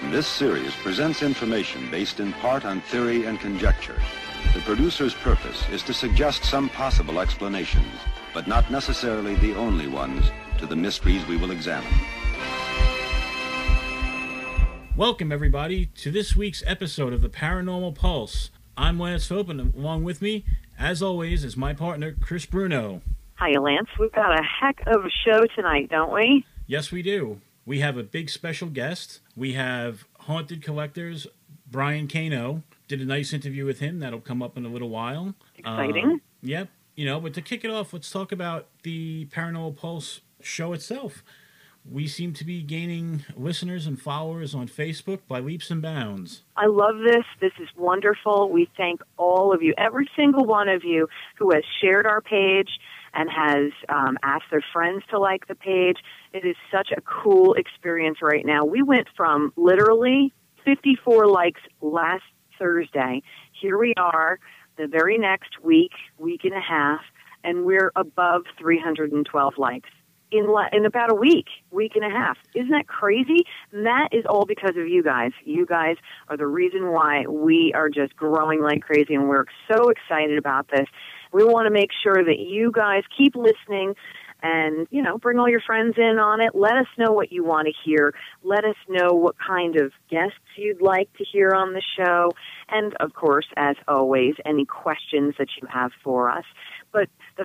This series presents information based in part on theory and conjecture. The producer's purpose is to suggest some possible explanations, but not necessarily the only ones, to the mysteries we will examine. Welcome, everybody, to this week's episode of the Paranormal Pulse. I'm Lance Hope, and along with me, as always, is my partner, Chris Bruno. Hi, Lance. We've got a heck of a show tonight, don't we? Yes, we do. We have a big special guest. We have Haunted Collectors, Brian Kano. Did a nice interview with him. That'll come up in a little while. Exciting. Yep. But to kick it off, let's talk about the Paranormal Pulse show itself. We seem to be gaining listeners and followers on Facebook by leaps and bounds. I love this. This is wonderful. We thank all of you, every single one of you who has shared our page and has asked their friends to like the page. It is such a cool experience right now. We went from literally 54 likes last Thursday. Here we are the very next week and a half, and we're above 312 likes in about a week and a half. Isn't that crazy? And that is all because of you guys. You guys are the reason why we are just growing like crazy, and we're so excited about this. We want to make sure that you guys keep listening and, bring all your friends in on it. Let us know what you want to hear. Let us know what kind of guests you'd like to hear on the show. And, of course, as always, any questions that you have for us. But the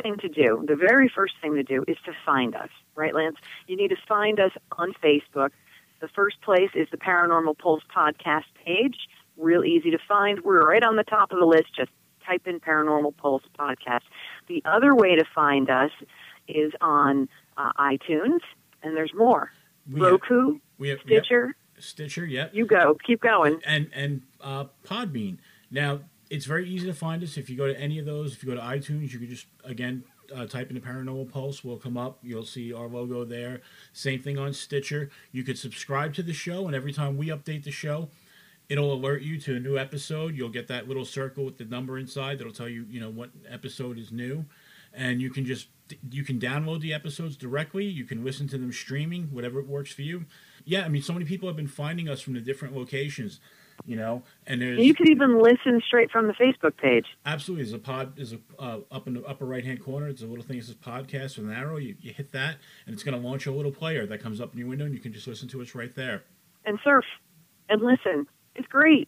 very first thing to do is to find us, right, Lance? You need to find us on Facebook. The first place is the Paranormal Pulse podcast page. Real easy to find. We're right on the top of the list. Just type in Paranormal Pulse podcast. The other way to find us is on iTunes, and there's more. Roku, Stitcher. Stitcher, yep. You go. Keep going. And Podbean. Now, it's very easy to find us. If you go to any of those, if you go to iTunes, you can just, again, type in the Paranormal Pulse. We'll come up. You'll see our logo there. Same thing on Stitcher. You could subscribe to the show, and every time we update the show, it'll alert you to a new episode. You'll get that little circle with the number inside that'll tell you, what episode is new. And you can download the episodes directly. You can listen to them streaming, whatever works for you. Yeah, so many people have been finding us from the different locations, and you can even listen straight from the Facebook page. Absolutely. There's up in the upper right-hand corner, it's a little thing that says podcast with an arrow. You hit that, and it's going to launch a little player that comes up in your window, and you can just listen to us right there. And surf and listen. It's great.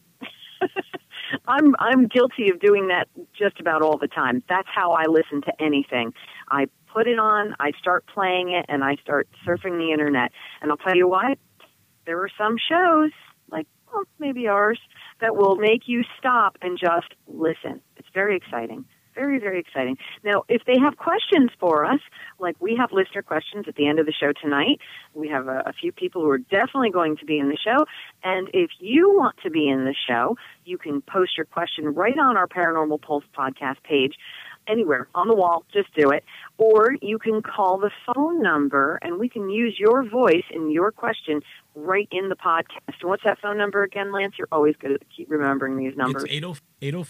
I'm guilty of doing that just about all the time. That's how I listen to anything. I put it on, I start playing it, and I start surfing the internet. And I'll tell you what, there are some shows, like maybe ours, that will make you stop and just listen. It's very exciting. Very, very exciting. Now, if they have questions for us, like we have listener questions at the end of the show tonight, we have a few people who are definitely going to be in the show. And if you want to be in the show, you can post your question right on our Paranormal Pulse podcast page. Anywhere on the wall, just do it. Or you can call the phone number, and we can use your voice and your question right in the podcast. And what's that phone number again, Lance? You're always good at keep remembering these numbers. It's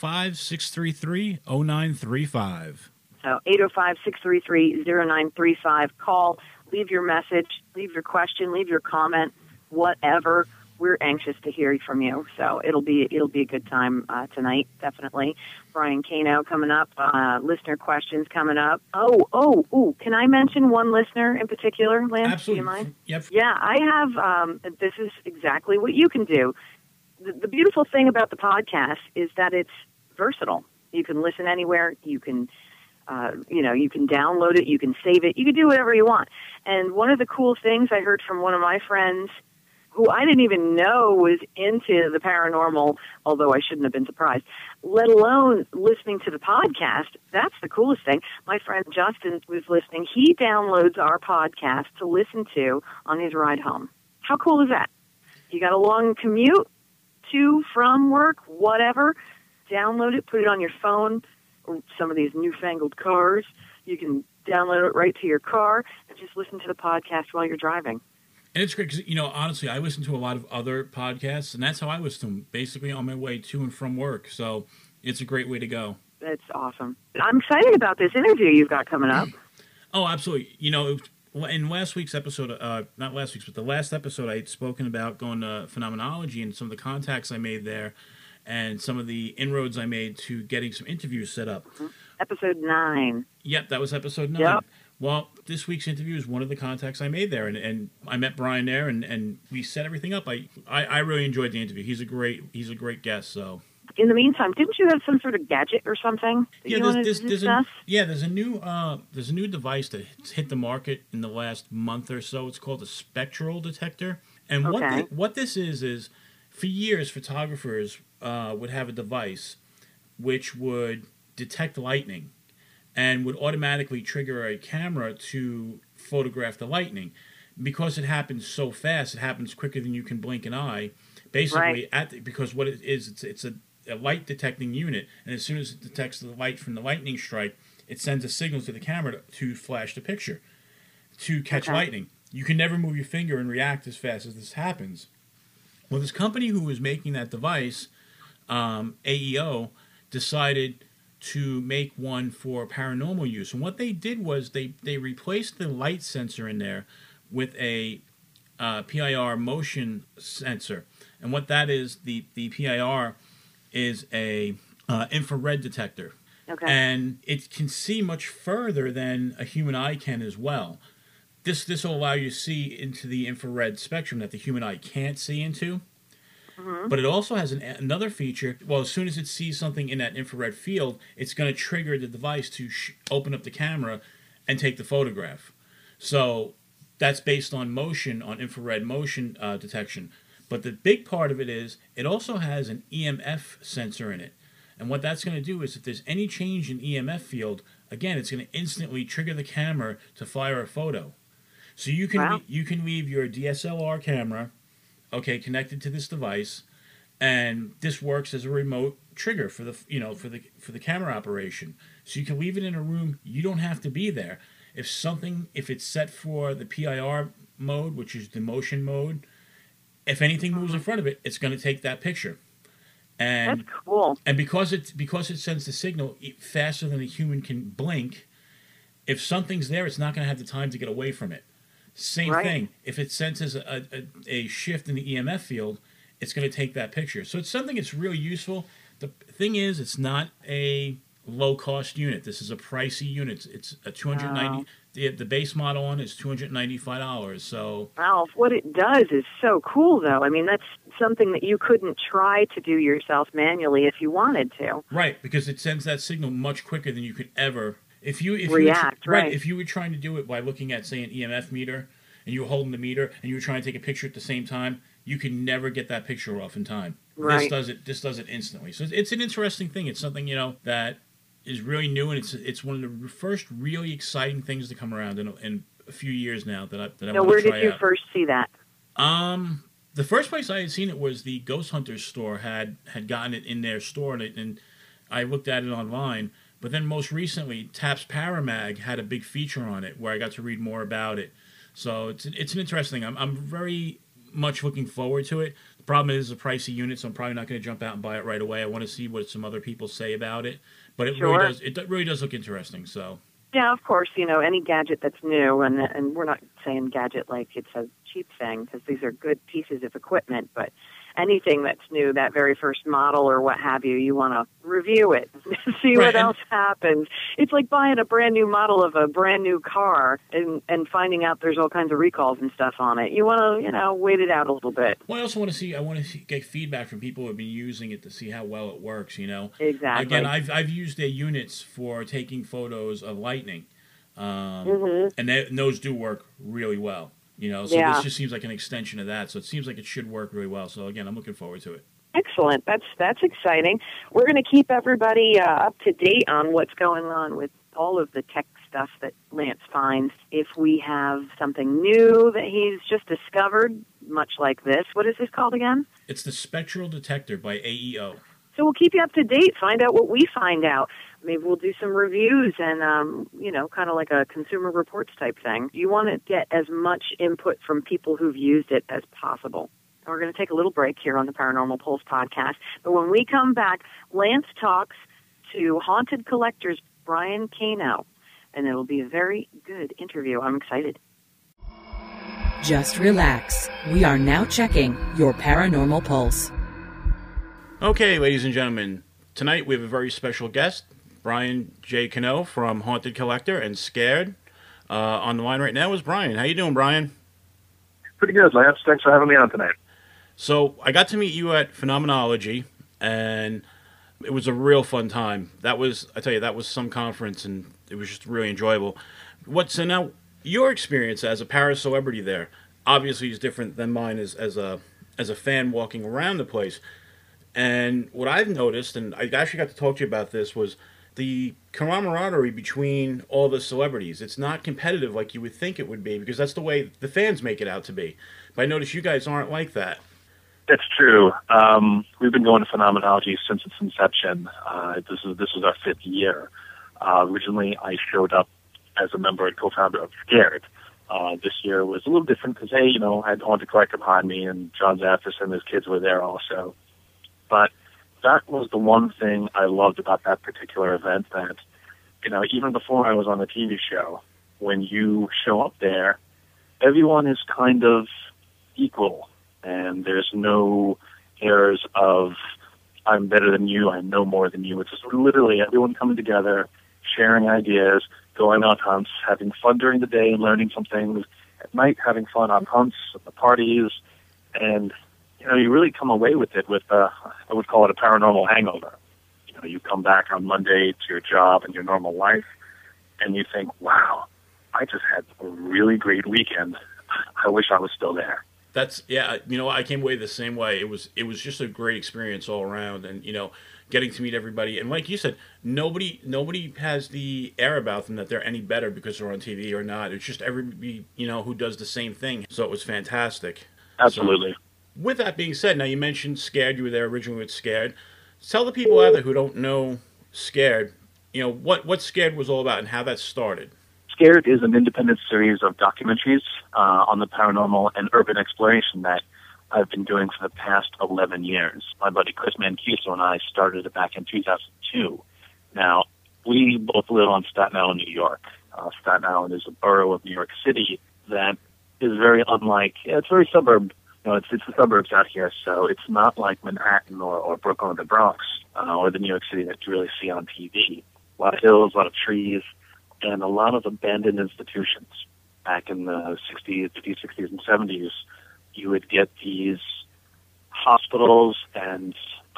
805-633-0935. So 805-633-0935. Call, leave your message, leave your question, leave your comment, whatever. We're anxious to hear from you, so it'll be a good time tonight, definitely. Brian Kano coming up, listener questions coming up. Oh! Can I mention one listener in particular, Lance? Absolutely. Do you mind? Yep. Yeah, I have. This is exactly what you can do. The beautiful thing about the podcast is that it's versatile. You can listen anywhere. You can. You can download it. You can save it. You can do whatever you want. And one of the cool things I heard from one of my friends, who I didn't even know was into the paranormal, although I shouldn't have been surprised, let alone listening to the podcast. That's the coolest thing. My friend Justin was listening. He downloads our podcast to listen to on his ride home. How cool is that? You got a long commute to, from work, whatever. Download it, put it on your phone, or some of these newfangled cars. You can download it right to your car and just listen to the podcast while you're driving. And it's great because, honestly, I listen to a lot of other podcasts, and that's how I listen to them, basically on my way to and from work. So it's a great way to go. That's awesome. I'm excited about this interview you've got coming up. Oh, absolutely. in last week's episode, not last week's, but the last episode, I had spoken about going to Phenomenology and some of the contacts I made there and some of the inroads I made to getting some interviews set up. Mm-hmm. Episode 9. Yep, that was episode 9. Yep. Well, this week's interview is one of the contacts I made there, and I met Brian there, and we set everything up. I really enjoyed the interview. He's a great guest, so... In the meantime, didn't you have some sort of gadget or something that you wanted to discuss? There's a new device that hit the market in the last month or so. It's called a spectral detector. And what this is for years photographers would have a device which would detect lightning and would automatically trigger a camera to photograph the lightning. Because it happens so fast, it happens quicker than you can blink an eye. Basically, because what it is, it's a light detecting unit, and as soon as it detects the light from the lightning strike, it sends a signal to the camera to flash the picture to catch lightning. You can never move your finger and react as fast as this happens. Well, this company who was making that device, AEO, decided to make one for paranormal use. And what they did was they replaced the light sensor in there with a PIR motion sensor. And what that is, the PIR is a infrared detector. Okay. And it can see much further than a human eye can as well. This will allow you to see into the infrared spectrum that the human eye can't see into. Mm-hmm. But it also has another feature. Well, as soon as it sees something in that infrared field, it's going to trigger the device to open up the camera and take the photograph. So that's based on motion, on infrared motion detection. But the big part of it is it also has an EMF sensor in it. And what that's going to do is if there's any change in EMF field, again, it's going to instantly trigger the camera to fire a photo. So you can you can leave your DSLR camera, connected to this device, and this works as a remote trigger for the for the camera operation. So you can leave it in a room. You don't have to be there. If it's set for the PIR mode, which is the motion mode, if anything moves in front of it, it's going to take that picture. And that's cool. And because it sends the signal faster than a human can blink, if something's there, it's not going to have the time to get away from it. Same thing. If it senses a shift in the EMF field, it's going to take that picture. So it's something that's really useful. The thing is, it's not a low-cost unit. This is a pricey unit. It's a $290. The base model on it is $295. So what it does is so cool, though. I mean, that's something that you couldn't try to do yourself manually if you wanted to. Right, because it sends that signal much quicker than you could ever. If you react, if you were trying to do it by looking at, say, an EMF meter, and you were holding the meter and you were trying to take a picture at the same time, you could never get that picture off in time. Right. This does it instantly. So it's an interesting thing. It's something that is really new, and it's one of the first really exciting things to come around in a few years now that I want to try out. Where did you first see that? The first place I had seen it was the Ghost Hunters store had gotten it in their store, and I looked at it online. But then most recently, Taps Paramag had a big feature on it where I got to read more about it. So it's an interesting thing. I'm very much looking forward to it. The problem is it's a pricey unit, so I'm probably not going to jump out and buy it right away. I want to see what some other people say about it. But it really does look interesting. So yeah, of course, any gadget that's new, and we're not saying gadget like it's a cheap thing, because these are good pieces of equipment, but anything that's new, that very first model or what have you, you want to review it, see what else happens. It's like buying a brand new model of a brand new car and finding out there's all kinds of recalls and stuff on it. You want to, wait it out a little bit. Well, I want to get feedback from people who have been using it to see how well it works, Exactly. Again, I've used their units for taking photos of lightning, and those do work really well. So this just seems like an extension of that. So it seems like it should work really well. So again, I'm looking forward to it. Excellent. That's exciting. We're going to keep everybody up to date on what's going on with all of the tech stuff that Lance finds. If we have something new that he's just discovered, much like this, what is this called again? It's the Spectral Detector by AEO. So we'll keep you up to date, find out what we find out. Maybe we'll do some reviews and, kind of like a Consumer Reports type thing. You want to get as much input from people who've used it as possible. And we're going to take a little break here on the Paranormal Pulse podcast. But when we come back, Lance talks to Haunted Collectors Brian Cano, and it'll be a very good interview. I'm excited. Just relax. We are now checking your paranormal pulse. Okay, ladies and gentlemen, tonight we have a very special guest, Brian J. Cano from Haunted Collector and Scared. On the line right now is Brian. How you doing, Brian? Pretty good, Lance. Thanks for having me on tonight. So I got to meet you at Phenomenology, and it was a real fun time. That was some conference, and it was just really enjoyable. So now, your experience as a para-celebrity there obviously is different than mine as a fan walking around the place. And what I've noticed, and I actually got to talk to you about this, was the camaraderie between all the celebrities. It's not competitive like you would think it would be, because that's the way the fans make it out to be. But I notice you guys aren't like that. That's true. We've been going to Phenomenology since its inception. This was our 5th year. Originally, I showed up as a member and co-founder of Scared. This year was a little different because, hey, I had Haunted Collector behind me, and John Zaffis and his kids were there also. But that was the one thing I loved about that particular event, that, even before I was on the TV show, when you show up there, everyone is kind of equal, and there's no airs of, I'm better than you, I know more than you. It's just literally everyone coming together, sharing ideas, going on hunts, having fun during the day and learning some things, at night having fun on hunts, at the parties, and you really come away with it with, I would call it a paranormal hangover. You come back on Monday to your job and your normal life, and you think, wow, I just had a really great weekend. I wish I was still there. I came away the same way. It was just a great experience all around, and, getting to meet everybody. And like you said, nobody has the air about them that they're any better because they're on TV or not. It's just everybody, who does the same thing. So it was fantastic. Absolutely. So, with that being said, now you mentioned Scared. You were there originally with Scared. Tell the people out there who don't know Scared, what Scared was all about and how that started. Scared is an independent series of documentaries on the paranormal and urban exploration that I've been doing for the past 11 years. My buddy Chris Mancuso and I started it back in 2002. Now, we both live on Staten Island, New York. Staten Island is a borough of New York City that is very unlike, it's very suburb. It's the suburbs out here, so it's not like Manhattan or Brooklyn or the Bronx or the New York City that you really see on TV. A lot of hills, a lot of trees, and a lot of abandoned institutions. Back in the 50s, 60s, and 70s, you would get these hospitals and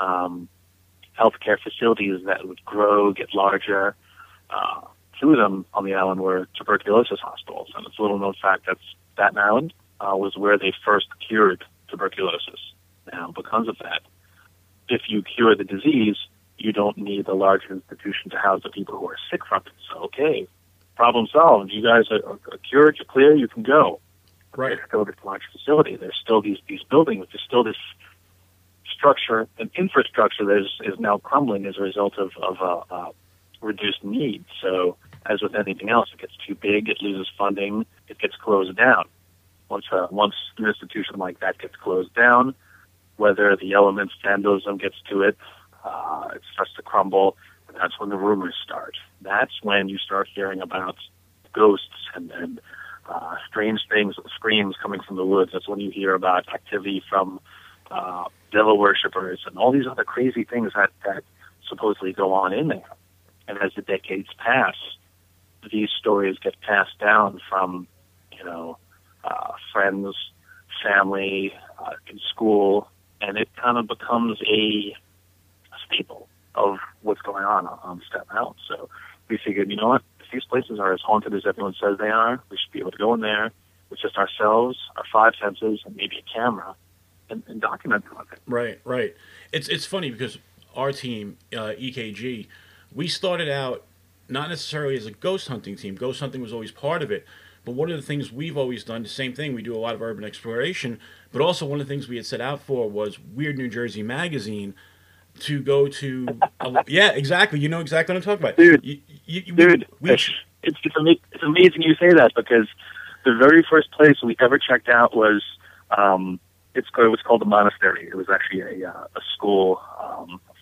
healthcare facilities that would grow, get larger. Two of them on the island were tuberculosis hospitals, and it's a little known fact that Staten Island was where they first cured tuberculosis. Now, because of that, if you cure the disease, you don't need a large institution to house the people who are sick from it. So, okay, problem solved. You guys are cured, you're clear, you can go. Right. There's still this large facility. There's still these buildings. There's still this structure and infrastructure that is now crumbling as a result of reduced need. So, as with anything else, it gets too big, it loses funding, it gets closed down. Once an institution like that gets closed down, whether the elements, vandalism gets to it, it starts to crumble, and that's when the rumors start. That's when you start hearing about ghosts and strange things, screams coming from the woods. That's when you hear about activity from devil worshippers and all these other crazy things that supposedly go on in there. And as the decades pass, these stories get passed down from, friends, family, in school, and it kind of becomes a staple of what's going on Staten Island. So we figured, you know what, if these places are as haunted as everyone says they are, we should be able to go in there with just ourselves, our 5 senses, and maybe a camera, and document some of it. Right. It's funny because our team, EKG, we started out not necessarily as a ghost hunting team. Ghost hunting was always part of it. But one of the things we've always done, the same thing, we do a lot of urban exploration, but also one of the things we had set out for was Weird New Jersey Magazine to go to... yeah, exactly. You know exactly what I'm talking about. Dude, it's amazing you say that, because the very first place we ever checked out was... it was called the Monastery. It was actually a school, a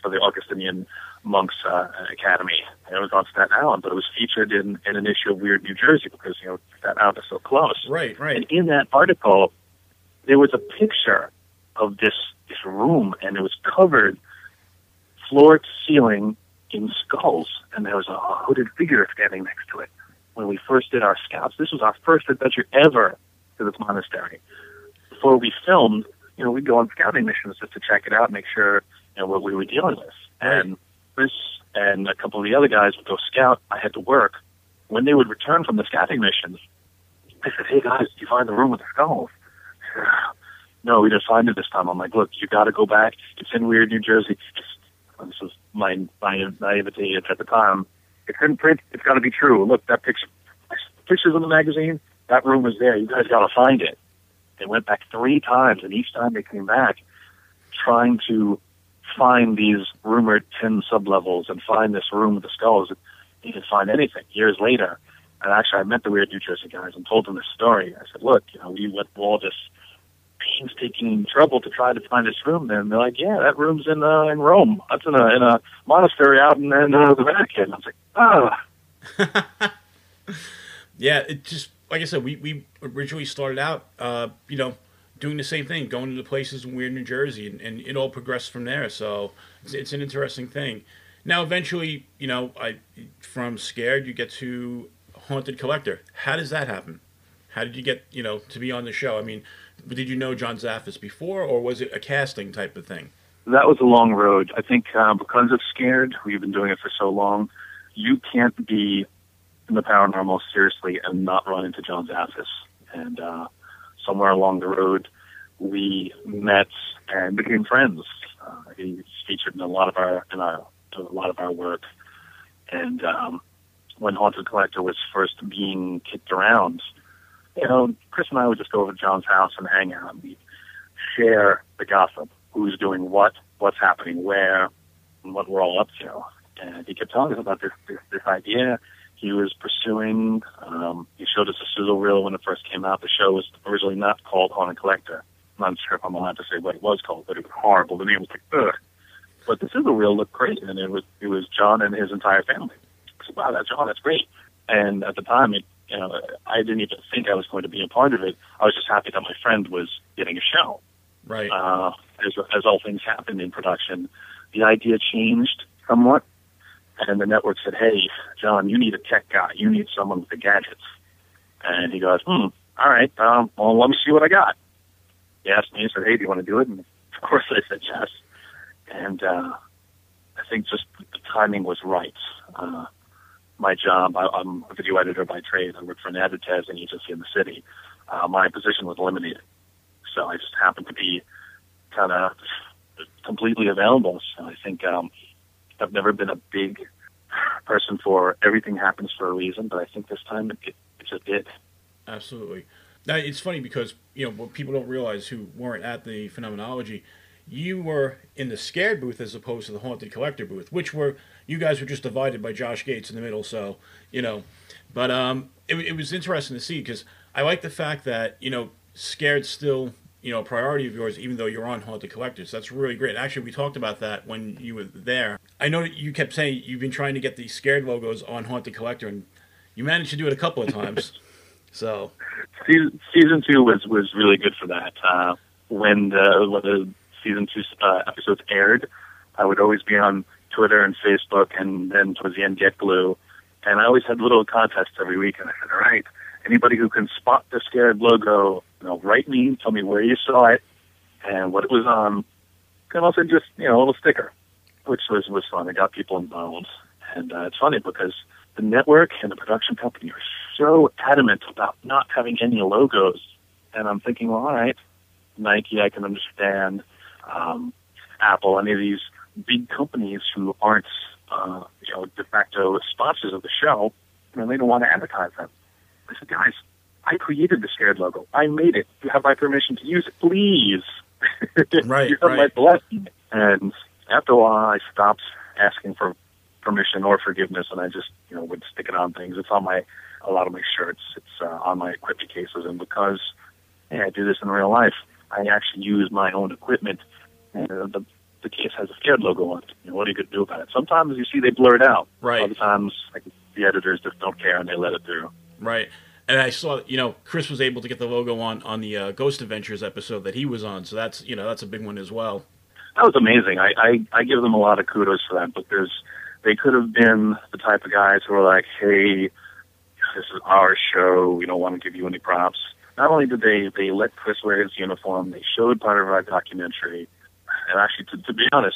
for the Augustinian Monks Academy. And it was on Staten Island, but it was featured in an issue of Weird New Jersey because, Staten Island is so close. Right. And in that article, there was a picture of this room, and it was covered floor to ceiling in skulls, and there was a hooded figure standing next to it. When we first did our scouts, this was our first adventure ever to this monastery. Before we filmed, we'd go on scouting missions just to check it out, make sure, what we were dealing with. Right. And Chris and a couple of the other guys would go scout. I had to work. When they would return from the scouting missions, I said, "Hey guys, did you find the room with the skulls?" "No, we didn't find it this time." I'm like, "Look, you got to go back. It's in Weird New Jersey." This was my naivety at the time. It's in print. It's got to be true. Look, that pictures in the magazine. That room was there. You guys got to find it. They went back 3 times, and each time they came back, trying to find these rumored 10 sublevels and find this room with the skulls. They didn't find anything. Years later, and actually, I met the Weird New Jersey guys and told them this story. I said, "Look, we went through all this painstaking trouble to try to find this room." Then they're like, "Yeah, that room's in Rome. That's in a monastery out in the Vatican." I was like, "Ah." Yeah, it just, like I said, we originally started out, doing the same thing, going to the places in Weird New Jersey, and it all progressed from there. So it's an interesting thing. Now, eventually, from Scared, you get to Haunted Collector. How does that happen? How did you get, to be on the show? I mean, did you know John Zaffis before, or was it a casting type of thing? That was a long road. I think because of Scared, we've been doing it for so long, you can't be in the paranormal seriously and not run into John Zaffis. And somewhere along the road, we met and became friends. He's featured in a lot of our work. And when Haunted Collector was first being kicked around, Chris and I would just go over to John's house and hang out. And we'd share the gossip, who's doing what's happening where, and what we're all up to. And he kept telling us about this idea he was pursuing. He showed us a sizzle reel when it first came out. The show was originally not called Haunted Collector. I'm not sure if I'm allowed to say what it was called, but it was horrible. The name was like, ugh. But the sizzle reel looked great, and it was John and his entire family. I said, "Wow, that's John, that's great." And at the time, I didn't even think I was going to be a part of it. I was just happy that my friend was getting a show. Right. As all things happened in production, the idea changed somewhat, and the network said, "Hey, John, you need a tech guy. You need someone with the gadgets." And he goes, "All right, well, let me see what I got." He asked me, he said, "Hey, do you want to do it?" And of course I said yes. And I think just the timing was right. My job, I'm a video editor by trade. I work for an advertising agency in the city. My position was eliminated. So I just happened to be kind of completely available. So I think I've never been a big person for everything happens for a reason, but I think this time it just did. Absolutely. Now, it's funny because, what people don't realize who weren't at the Phenomenology, you were in the Scared booth as opposed to the Haunted Collector booth, you guys were just divided by Josh Gates in the middle, so, But it was interesting to see because I like the fact that, Scared's still, a priority of yours, even though you're on Haunted Collectors. That's really great. Actually, we talked about that when you were there. I know that you kept saying you've been trying to get the Scared logos on Haunted Collector, and you managed to do it a couple of times. So season 2 was really good for that. When the season 2 episodes aired, I would always be on Twitter and Facebook, and then towards the end, Get Glue. And I always had little contests every week, and I said, "All right, anybody who can spot the Scared logo, write me, tell me where you saw it and what it was on, and also just, a little sticker," which was fun. It got people involved. And it's funny because the network and the production company are so adamant about not having any logos. And I'm thinking, well, all right, Nike, I can understand, Apple, any of these big companies who aren't, de facto sponsors of the show, they don't want to advertise them. I said, "Guys, I created the Scared logo. I made it. You have my permission to use it, please." Right, You have right. my blessing. And after a while, I stopped asking for permission or forgiveness, and I just, would stick it on things. It's on a lot of my shirts. It's on my equipment cases. And because I do this in real life, I actually use my own equipment. And the the case has a scared logo on it. What are you going to do about it? Sometimes you see they blur it out. Right. Other times, like, the editors just don't care and they let it through. Right. And I saw, Chris was able to get the logo on the Ghost Adventures episode that he was on. So that's a big one as well. That was amazing. I give them a lot of kudos for that, but they could have been the type of guys who were like, hey, this is our show. We don't want to give you any props. Not only did they let Chris wear his uniform, they showed part of our documentary. And actually, to be honest,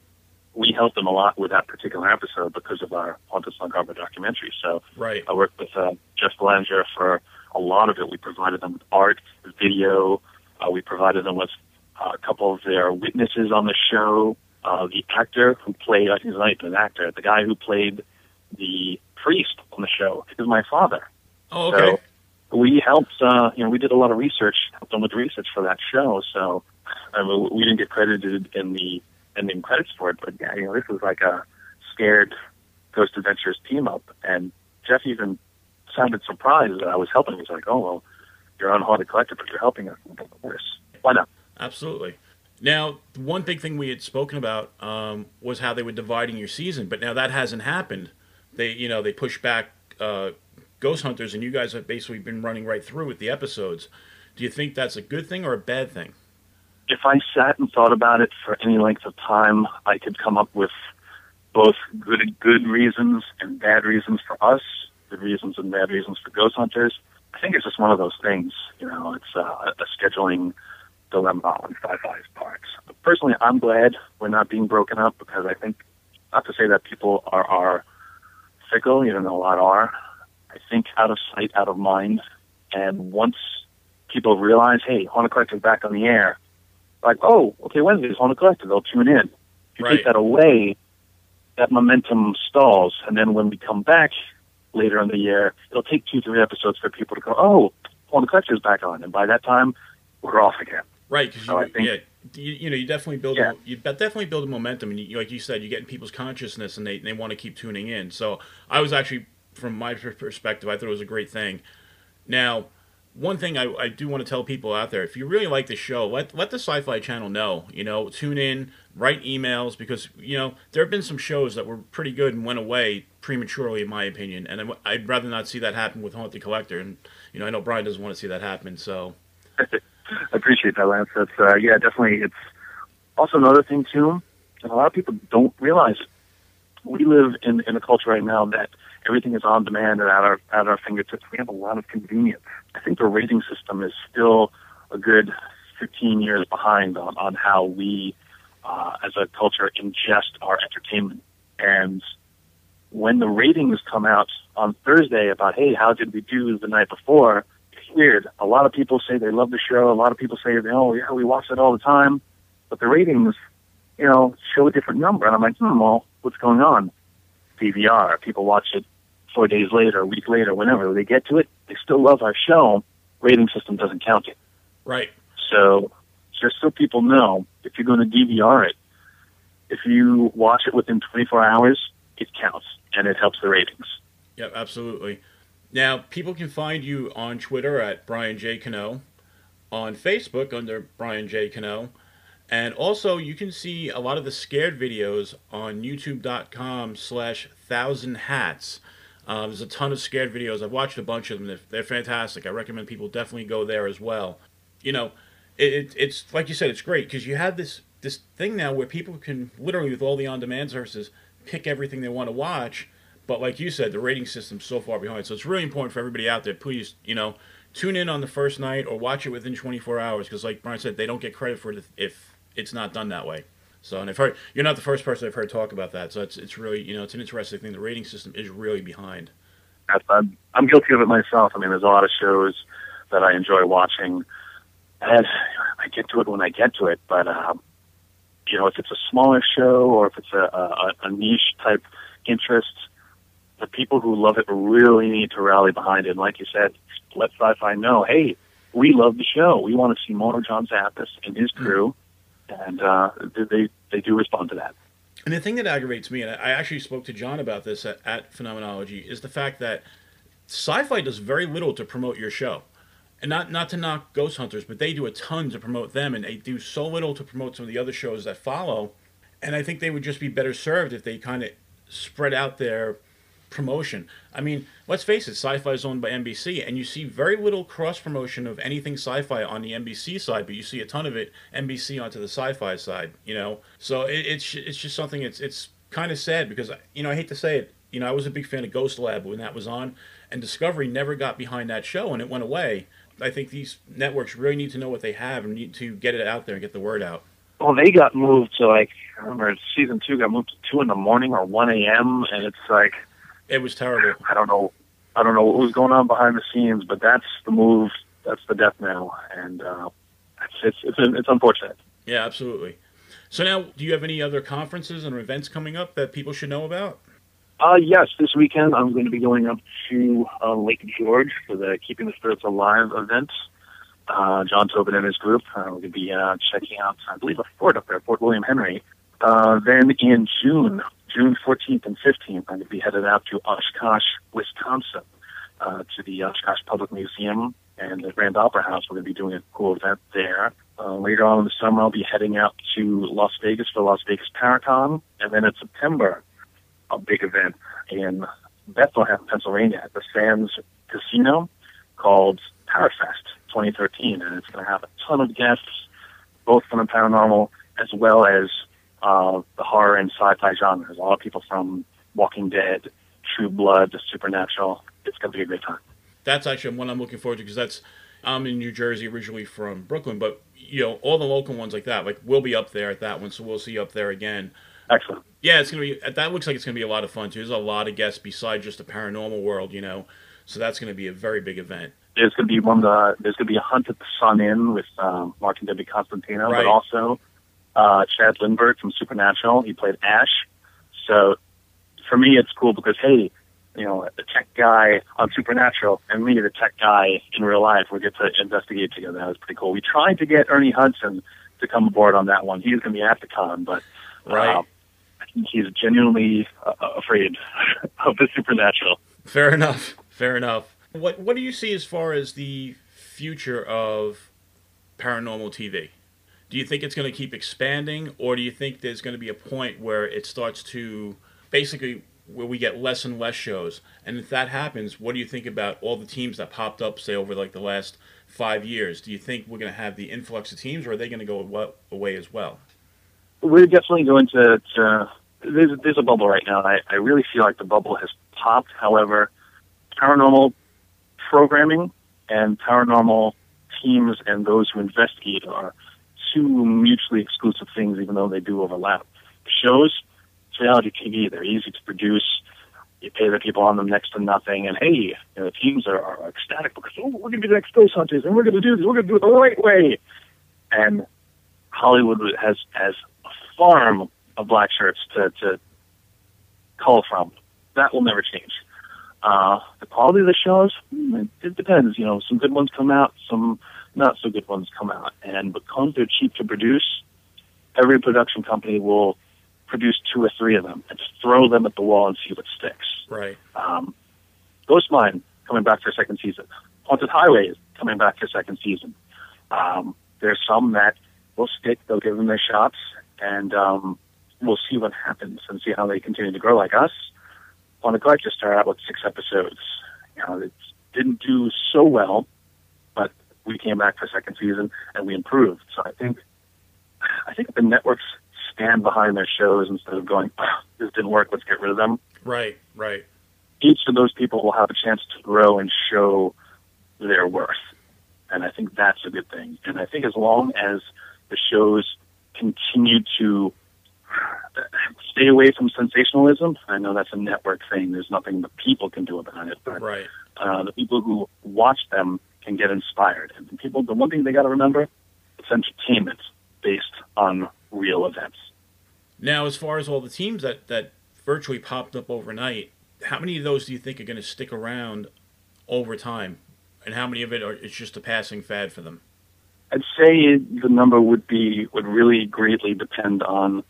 we helped them a lot with that particular episode because of our Haunted Slug Harbor documentary. So right. I worked with Jeff Belanger for a lot of it. We provided them with art, video. We provided them with a couple of their witnesses on the show. The actor who played, he's not even an actor, the guy who played the priest on the show is my father. Oh, okay. So we helped, we did a lot of research, helped them with research for that show. So we didn't get credited in the ending credits for it, but yeah, this was like a scared Ghost Adventures team up. And Jeff even sounded surprised that I was helping. He's like, oh, well, you're on Haunted Collector, but you're helping us. Of course. Why not? Absolutely. Now, one big thing we had spoken about was how they were dividing your season, but now that hasn't happened. They pushed back Ghost Hunters, and you guys have basically been running right through with the episodes. Do you think that's a good thing or a bad thing? If I sat and thought about it for any length of time, I could come up with both good reasons and bad reasons for us, good reasons and bad reasons for Ghost Hunters. I think it's just one of those things. It's a scheduling dilemma on Sci-Fi's parts. But personally, I'm glad we're not being broken up because I think, not to say that people are fickle, even though a lot are, I think out of sight, out of mind. And once people realize, hey, Haunted Collector's back on the air, like, oh, okay, Wednesday's Haunted Collector, they'll tune in. If you take that away, that momentum stalls. And then when we come back later in the year, it'll take 2-3 episodes for people to go, oh, Haunted Collector's back on. And by that time, we're off again. Right, because you definitely build a momentum, and like you said, you get in people's consciousness, and they want to keep tuning in. So I was actually, from my perspective, I thought it was a great thing. Now, one thing I do want to tell people out there, if you really like the show, let the Sci-Fi Channel know. Tune in, write emails, because there have been some shows that were pretty good and went away prematurely, in my opinion, and I'd rather not see that happen with Haunted Collector. And I know Brian doesn't want to see that happen, so. I appreciate that, Lance. That's definitely. It's also another thing too, and a lot of people don't realize it. We live in a culture right now that everything is on demand and at our fingertips. We have a lot of convenience. I think the rating system is still a good 15 years behind on how we, as a culture, ingest our entertainment. And when the ratings come out on Thursday about, hey, how did we do the night before? Weird. A lot of people say they love the show. A lot of people say, oh, yeah, we watch it all the time. But the ratings, show a different number. And I'm like, well, what's going on? DVR. People watch it 4 days later, a week later, whenever they get to it. They still love our show. Rating system doesn't count it. Right. So just so people know, if you're going to DVR it, if you watch it within 24 hours, it counts, and it helps the ratings. Yep, absolutely. Now, people can find you on Twitter at Brian J. Cano, on Facebook under Brian J. Cano, and also you can see a lot of the scared videos on youtube.com/1000hats. There's a ton of scared videos. I've watched a bunch of them. They're fantastic. I recommend people definitely go there as well. It's like you said, it's great because you have this thing now where people can literally, with all the on-demand services, pick everything they want to watch. But like you said, the rating system's so far behind. So it's really important for everybody out there. Please, tune in on the first night or watch it within 24 hours. Because like Brian said, they don't get credit for it if it's not done that way. So, and you're not the first person I've heard talk about that. So it's really, it's an interesting thing. The rating system is really behind. I'm guilty of it myself. I mean, there's a lot of shows that I enjoy watching. And I get to it when I get to it. But, if it's a smaller show or if it's a niche type interest, the people who love it really need to rally behind it. And like you said, let Sci-Fi know, hey, we love the show. We want to see more of John Zappis and his crew. And they do respond to that. And the thing that aggravates me, and I actually spoke to John about this at Phenomenology, is the fact that Sci-Fi does very little to promote your show. And not to knock Ghost Hunters, but they do a ton to promote them, and they do so little to promote some of the other shows that follow And I think they would just be better served if they kind of spread out their promotion. I mean, let's face it, Sci-Fi is owned by NBC, and you see very little cross-promotion of anything Sci-Fi on the NBC side, but you see a ton of it NBC onto the Sci-Fi side, you know? So it's just something, it's kind of sad because, you know, I hate to say it, you know, I was a big fan of Ghost Lab when that was on, and Discovery never got behind that show, and it went away. I think these networks really need to know what they have and need to get it out there and get the word out. Well, they got moved to, like, I remember season 2 got moved to 2 in the morning or 1 a.m., and it's like... It was terrible. I don't know what was going on behind the scenes, but that's the move. That's the death knell, and it's unfortunate. Yeah, absolutely. So now, do you have any other conferences and events coming up that people should know about? Yes, this weekend I'm going to be going up to Lake George for the Keeping the Spirits Alive event. John Tobin and his group. We're going to be checking out, I believe, a fort up there, Fort William Henry. Then in June 14th and 15th, I'm going to be headed out to Oshkosh, Wisconsin, to the Oshkosh Public Museum and the Grand Opera House. We're going to be doing a cool event there. Later on in the summer, I'll be heading out to Las Vegas for Las Vegas Paracon. And then in September, a big event in Bethlehem, Pennsylvania at the Sands Casino called Parafest 2013. And it's going to have a ton of guests, both from the paranormal as well as the horror and sci-fi genres. A lot of people from Walking Dead, True Blood, Supernatural. It's going to be a great time. That's actually one I'm looking forward to because I'm in New Jersey, originally from Brooklyn, but you know, all the local ones like that, like we'll be up there at that one, so we'll see you up there again. Excellent. Yeah, it's gonna be. That looks like it's gonna be a lot of fun too. There's a lot of guests besides just the paranormal world, you know. So that's gonna be a very big event. There's gonna be there's gonna be a Hunt at the Sun Inn with Mark and Debbie Constantino, right. But also Chad Lindbergh from Supernatural. He played Ash. So for me, it's cool because hey, you know, the tech guy on Supernatural and me, the tech guy in real life, we get to investigate together. That was pretty cool. We tried to get Ernie Hudson to come aboard on that one. He's going to be at the con, but right. He's genuinely afraid of the Supernatural. Fair enough. Fair enough. What do you see as far as the future of paranormal TV? Do you think it's going to keep expanding, or do you think there's going to be a point where it starts to basically where we get less and less shows? And if that happens, what do you think about all the teams that popped up, say, over like the last 5 years? Do you think we're going to have the influx of teams, or are they going to go away as well? We're definitely going to there's a bubble right now. I really feel like the bubble has popped. However, paranormal programming and paranormal teams and those who investigate are two mutually exclusive things, even though they do overlap. Shows, it's reality TV. They're easy to produce. You pay the people on them next to nothing, and hey, you know, the teams are ecstatic because we're going to be the next Ghost Hunters, and we're going to do this. We're going to do it the right way. And Hollywood has a farm of black shirts to cull from. That will never change. The quality of the shows, it depends. You know, some good ones come out, some not so good ones come out. And because they're cheap to produce, every production company will produce 2 or 3 of them and just throw them at the wall and see what sticks. Right. Ghost Mine coming back for a second season. Haunted Highways coming back for a second season. There's some that will stick. They'll give them their shots, and we'll see what happens and see how they continue to grow. Like us, Haunted Collector just started out with 6 episodes. You know, it didn't do so well, but we came back for a second season and we improved. So I think the networks stand behind their shows instead of going, this didn't work, let's get rid of them. Right, right. Each of those people will have a chance to grow and show their worth. And I think that's a good thing. And I think as long as the shows continue to stay away from sensationalism, I know that's a network thing. There's nothing the people can do about it. But right. The people who watch them can get inspired. And people, the one thing they got to remember, it's entertainment based on real events. Now, as far as all the teams that virtually popped up overnight, how many of those do you think are going to stick around over time? And how many of it it's just a passing fad for them? I'd say the number would really greatly depend on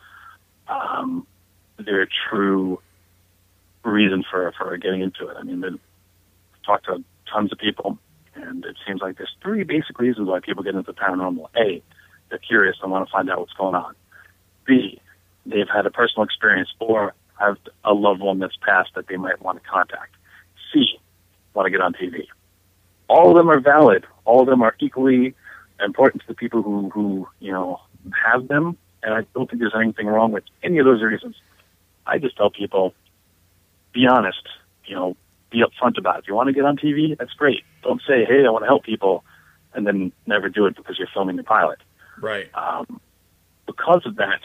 their true reason for getting into it. I mean, I've talked to tons of people, and it seems like there's 3 basic reasons why people get into paranormal. A, they're curious and want to find out what's going on. B, they've had a personal experience, or have a loved one that's passed that they might want to contact. C, want to get on TV. All of them are valid. All of them are equally important to the people who have them, and I don't think there's anything wrong with any of those reasons. I just tell people, be honest, be upfront about it. If you want to get on TV, that's great. Don't say, hey, I want to help people, and then never do it because you're filming the pilot. Right. Because of that,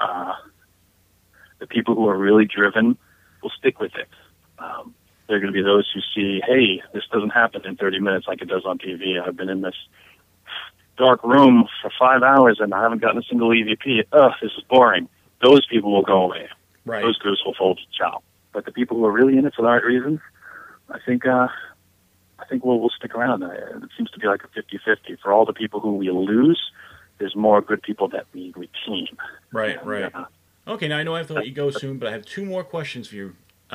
the people who are really driven will stick with it. There are going to be those who see, hey, this doesn't happen in 30 minutes like it does on TV. I've been in this dark room for 5 hours and I haven't gotten a single EVP. Ugh, this is boring. Those people will go away. Right. Those groups will fold ciao. But the people who are really in it for the right reasons, I think we'll stick around. It seems to be like a 50-50. For all the people who we lose, there's more good people that we retain. Right, and, right. Okay, now I know I have to let you go soon, but I have 2 more questions for you.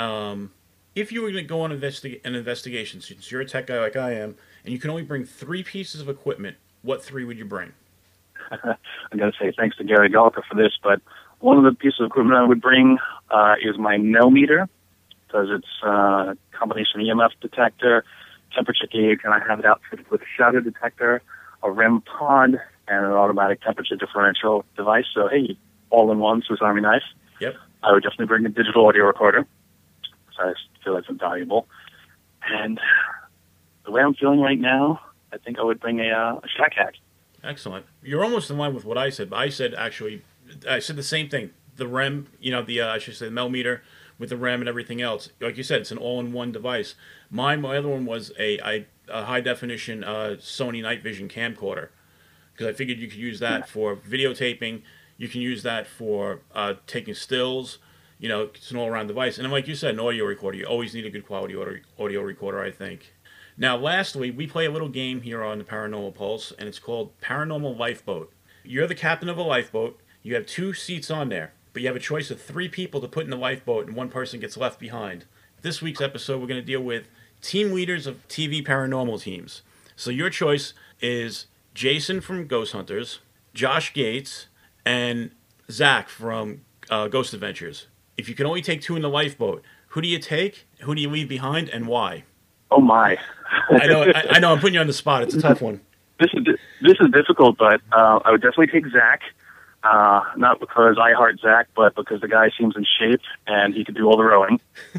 If you were going to go on an investigation, since you're a tech guy like I am, and you can only bring 3 pieces of equipment, what 3 would you bring? I'm going to say thanks to Gary Gallagher for this, but one of the pieces of equipment I would bring is my Mel meter, because it's a combination EMF detector, temperature gauge, and I have it outfitted with a shadow detector, a REM pod, and an automatic temperature differential device. So, hey, all in one Swiss Army knife. Yep. I would definitely bring a digital audio recorder, because I feel that's invaluable. And the way I'm feeling right now, I think I would bring a Shack Hack. Excellent. You're almost in line with what I said, but I said the same thing. The REM, I should say the Mel meter with the REM and everything else. Like you said, it's an all-in-one device. My other one was a high-definition Sony night vision camcorder, because I figured you could use that for videotaping. You can use that for taking stills. It's an all-around device. And like you said, an audio recorder. You always need a good quality audio recorder, I think. Now, lastly, we play a little game here on the Paranormal Pulse, and it's called Paranormal Lifeboat. You're the captain of a lifeboat. You have 2 seats on there, but you have a choice of 3 people to put in the lifeboat, and 1 person gets left behind. This week's episode, we're going to deal with team leaders of TV paranormal teams. So your choice is Jason from Ghost Hunters, Josh Gates, and Zach from Ghost Adventures. If you can only take 2 in the lifeboat, who do you take, who do you leave behind, and why? Oh, my. I know, I'm putting you on the spot. It's a tough one. This is difficult, but I would definitely take Zach. Not because I heart Zach, but because the guy seems in shape and he could do all the rowing.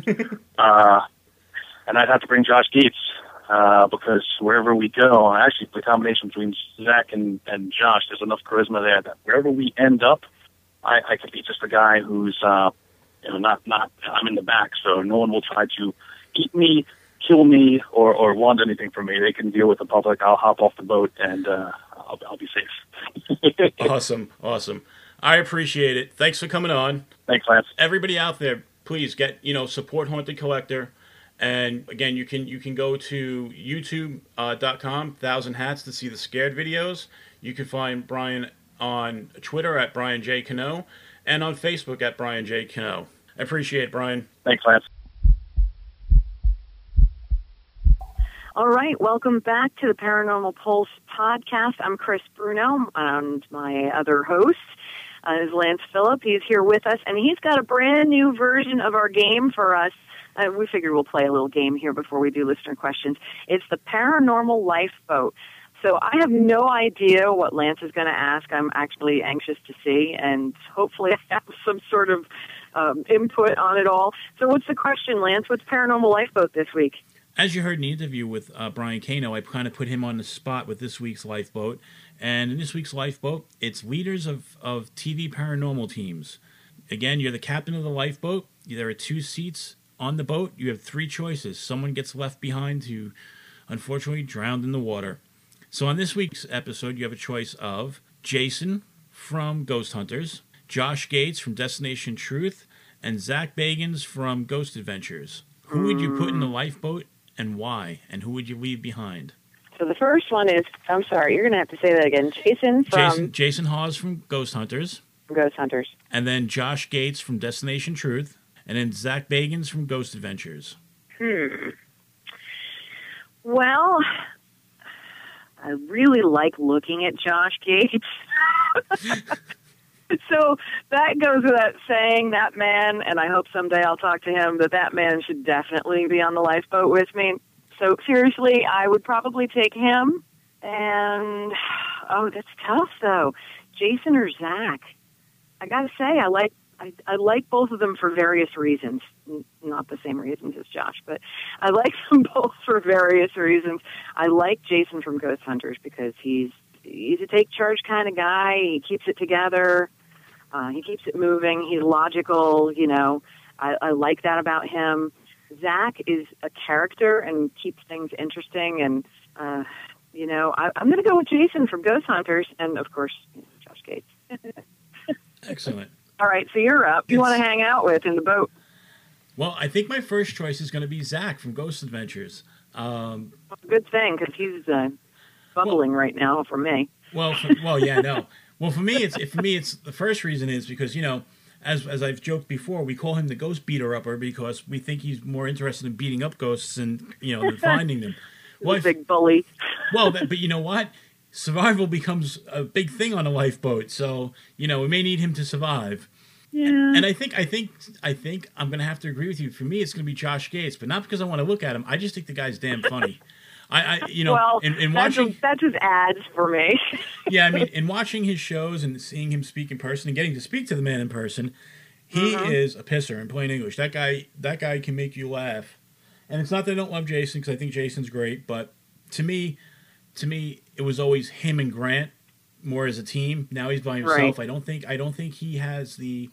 And I'd have to bring Josh Gates, because wherever we go, actually the combination between Zach and Josh, there's enough charisma there that wherever we end up, I could be just a guy who's, not, I'm in the back, so no one will try to eat me, kill me, or want anything from me. They can deal with the public. I'll hop off the boat and I'll be safe. Awesome. I appreciate it. Thanks for coming on. Thanks, Lance. Everybody out there, please get, support Haunted Collector. And again, you can go to youtube.com, 1000 Hats, to see the scared videos. You can find Brian on Twitter at Brian J. Cano and on Facebook at Brian J. Cano. I appreciate it, Brian. Thanks, Lance. All right, welcome back to the Paranormal Pulse podcast. I'm Chris Bruno, and my other host is Lance Phillip. He's here with us, and he's got a brand new version of our game for us. We figured we'll play a little game here before we do listener questions. It's the Paranormal Lifeboat. So I have no idea what Lance is going to ask. I'm actually anxious to see, and hopefully I have some sort of input on it all. So what's the question, Lance? What's Paranormal Lifeboat this week? As you heard in the interview with Brian Cano, I kind of put him on the spot with this week's Lifeboat. And in this week's Lifeboat, it's leaders of TV paranormal teams. Again, you're the captain of the lifeboat. There are 2 seats on the boat. You have 3 choices. Someone gets left behind who, unfortunately, drowned in the water. So on this week's episode, you have a choice of Jason from Ghost Hunters, Josh Gates from Destination Truth, and Zach Bagans from Ghost Adventures. Who would you put in the lifeboat and why? And who would you leave behind? So the first one is, I'm sorry, you're going to have to say that again. Jason Hawes from Ghost Hunters. Ghost Hunters. And then Josh Gates from Destination Truth. And then Zach Bagans from Ghost Adventures. Well, I really like looking at Josh Gates. So that goes without saying, that man, and I hope someday I'll talk to him, that man should definitely be on the lifeboat with me. So seriously, I would probably take him. And, oh, that's tough, though. Jason or Zach? I got to say, I like both of them for various reasons. Not the same reasons as Josh, but I like them both for various reasons. I like Jason from Ghost Hunters because he's a take charge kind of guy. He keeps it together. He keeps it moving. He's logical. I like that about him. Zach is a character and keeps things interesting. And, I'm going to go with Jason from Ghost Hunters and, of course, Josh Gates. Excellent. All right, so you're up. You want to hang out with in the boat? Well, I think my first choice is going to be Zach from Ghost Adventures. Good thing, because he's bubbling right now for me. Yeah, no. Well, for me, it's the first reason is because as I've joked before, we call him the ghost beater upper because we think he's more interested in beating up ghosts than finding them. Well, big bully. Well, but you know what? Survival becomes a big thing on a lifeboat, so we may need him to survive. Yeah. And I think I'm going to have to agree with you. For me, it's going to be Josh Gates, but not because I want to look at him. I just think the guy's damn funny. In watching that just adds for me. Yeah, I mean, in watching his shows and seeing him speak in person and getting to speak to the man in person, he is a pisser in plain English. That guy can make you laugh. And it's not that I don't love Jason because I think Jason's great, but to me, it was always him and Grant more as a team. Now he's by himself. Right. I don't think he has the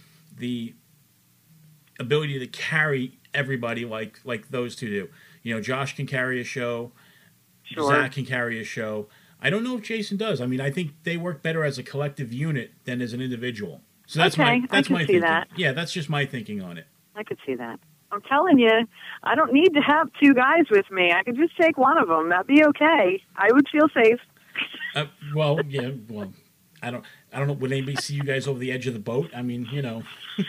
ability to carry everybody like those two do. Josh can carry a show. Sure. Zach can carry a show. I don't know if Jason does. I mean, I think they work better as a collective unit than as an individual. So that's my thinking. That. Yeah, that's just my thinking on it. I could see that. I'm telling you, I don't need to have two guys with me. I could just take one of them. That'd be okay. I would feel safe. Well, I don't know. Would anybody see you guys over the edge of the boat? I mean, Oh,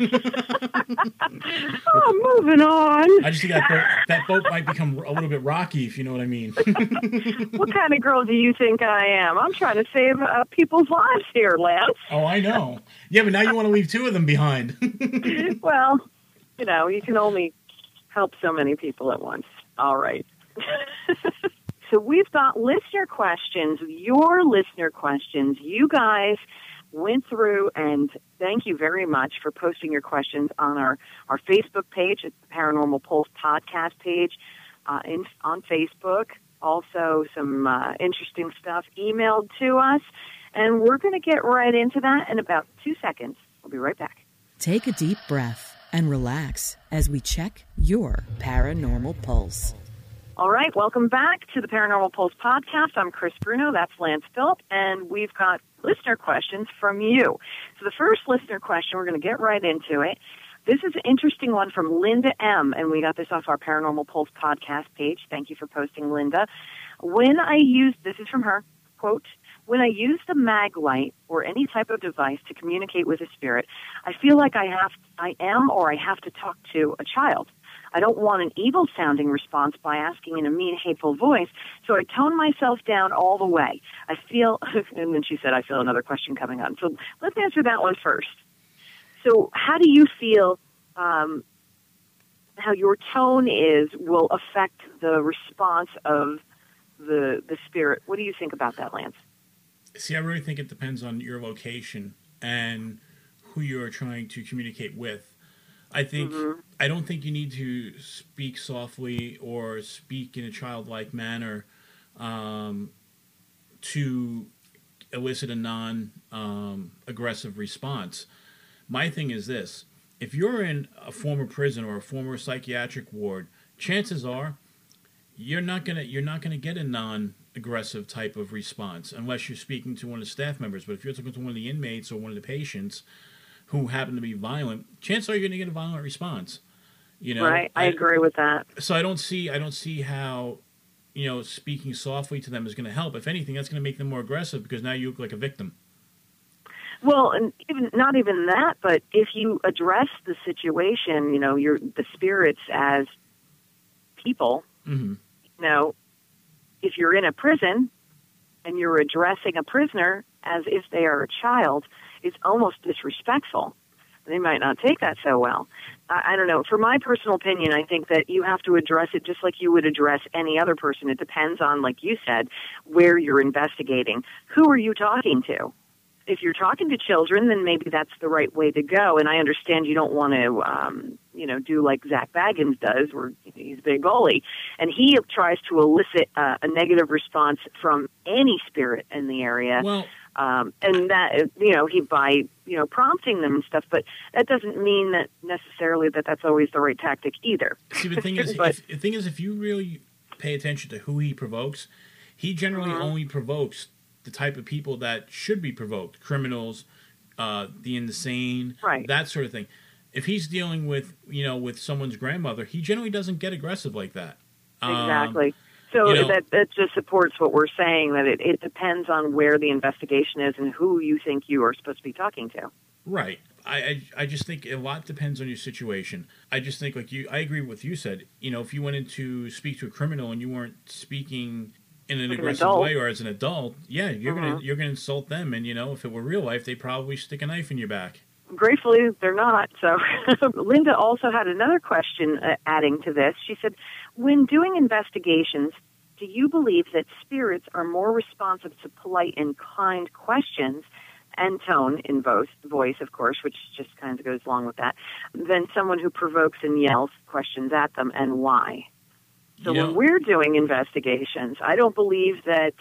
moving on. I just think that boat might become a little bit rocky, if you know what I mean. What kind of girl do you think I am? I'm trying to save people's lives here, Lance. Oh, I know. Yeah, but now you want to leave two of them behind. Well, you can only help so many people at once. All right. So we've got listener questions, your listener questions. You guys went through, and thank you very much for posting your questions on our Facebook page, at the Paranormal Pulse podcast page on Facebook. Also, some interesting stuff emailed to us. And we're going to get right into that in about 2 seconds. We'll be right back. Take a deep breath and relax as we check your paranormal pulse. All right, welcome back to the Paranormal Pulse podcast. I'm Chris Bruno, that's Lance Phillip, and we've got listener questions from you. So the first listener question, we're going to get right into it. This is an interesting one from Linda M., and we got this off our Paranormal Pulse podcast page. Thank you for posting, Linda. This is from her, quote, when I use the mag light or any type of device to communicate with a spirit, I feel like I have to talk to a child. I don't want an evil-sounding response by asking in a mean, hateful voice, so I tone myself down all the way. I feel, and then she said, I feel another question coming on. So let's answer that one first. So how do you feel how your tone will affect the response of the spirit? What do you think about that, Lance? See, I really think it depends on your location and who you're trying to communicate with. I don't think you need to speak softly or speak in a childlike manner to elicit a non-aggressive response. My thing is this: if you're in a former prison or a former psychiatric ward, chances are you're not gonna get a non-aggressive type of response unless you're speaking to one of the staff members. But if you're talking to one of the inmates or one of the patients who happen to be violent, chances are you're going to get a violent response. Right. I agree with that. So I don't see how, speaking softly to them is going to help. If anything, that's going to make them more aggressive because now you look like a victim. Well, and not even that, but if you address the situation, the spirits as people, mm-hmm. If you're in a prison and you're addressing a prisoner as if they are a child, is almost disrespectful. They might not take that so well. I don't know. For my personal opinion, I think that you have to address it just like you would address any other person. It depends on, like you said, where you're investigating. Who are you talking to? If you're talking to children, then maybe that's the right way to go. And I understand you don't want to, do like Zach Baggins does, where he's a big bully. And he tries to elicit a negative response from any spirit in the area. Well, and that, he by, prompting them and stuff, but that doesn't mean that necessarily that's always the right tactic either. See, the thing is, if you really pay attention to who he provokes, he generally only provokes the type of people that should be provoked, criminals, the insane, right, that sort of thing. If he's dealing with, with someone's grandmother, he generally doesn't get aggressive like that. Exactly. So that just supports what we're saying, that it depends on where the investigation is and who you think you are supposed to be talking to. Right. I just think a lot depends on your situation. I just think, I agree with what you said. If you went in to speak to a criminal and you weren't speaking in an aggressive way or as an adult, yeah, you're gonna insult them. And if it were real life, they'd probably stick a knife in your back. Gratefully, they're not. So Linda also had another question adding to this. She said, when doing investigations, do you believe that spirits are more responsive to polite and kind questions and tone in voice, of course, which just kind of goes along with that, than someone who provokes and yells questions at them, and why? So when we're doing investigations, I don't believe that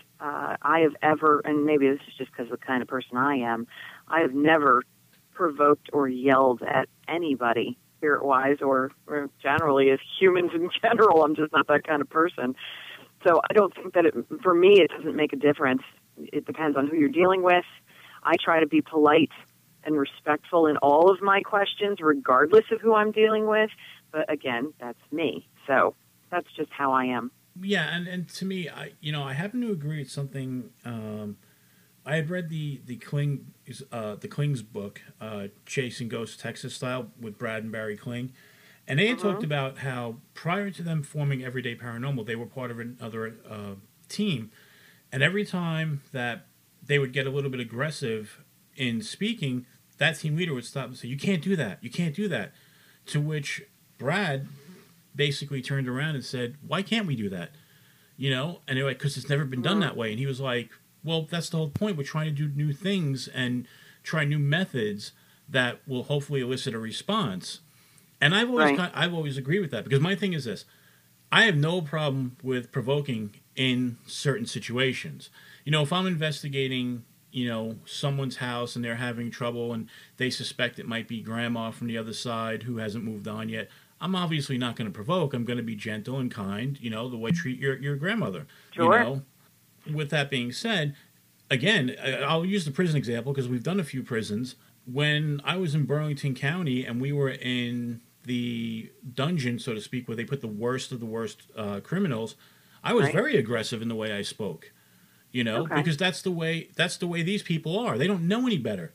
I have ever, and maybe this is just because of the kind of person I am, I have never provoked or yelled at anybody, spirit-wise, or generally as humans in general. I'm just not that kind of person. So I don't think that, for me, it doesn't make a difference. It depends on who you're dealing with. I try to be polite and respectful in all of my questions, regardless of who I'm dealing with. But again, that's me. So that's just how I am. Yeah, and to me, I happen to agree with something. I had read the Kling's book, Chasing Ghosts Texas Style, with Brad and Barry Kling, and they had talked about how prior to them forming Everyday Paranormal, they were part of another team, and every time that they would get a little bit aggressive in speaking, that team leader would stop and say, "You can't do that. You can't do that." To which Brad basically turned around and said, "Why can't we do that?" And they're like, "Because it's never been done that way." And he was like, "Well, that's the whole point. We're trying to do new things and try new methods that will hopefully elicit a response." And I've always agreed with that, because my thing is this: I have no problem with provoking in certain situations. If I'm investigating, someone's house and they're having trouble and they suspect it might be grandma from the other side who hasn't moved on yet, I'm obviously not going to provoke. I'm going to be gentle and kind, the way you treat your grandmother. Sure. With that being said, again, I'll use the prison example because we've done a few prisons. When I was in Burlington County and we were in the dungeon, so to speak, where they put the worst of the worst criminals, I was very aggressive in the way I spoke. Because that's the way these people are. They don't know any better.